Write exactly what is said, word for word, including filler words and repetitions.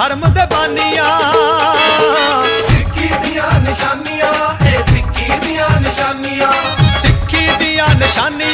धर्म दे बानिया। सिक्की दियां निशानियां, ए सिक्की दियां निशानियां, सिक्खी दियां निशानियां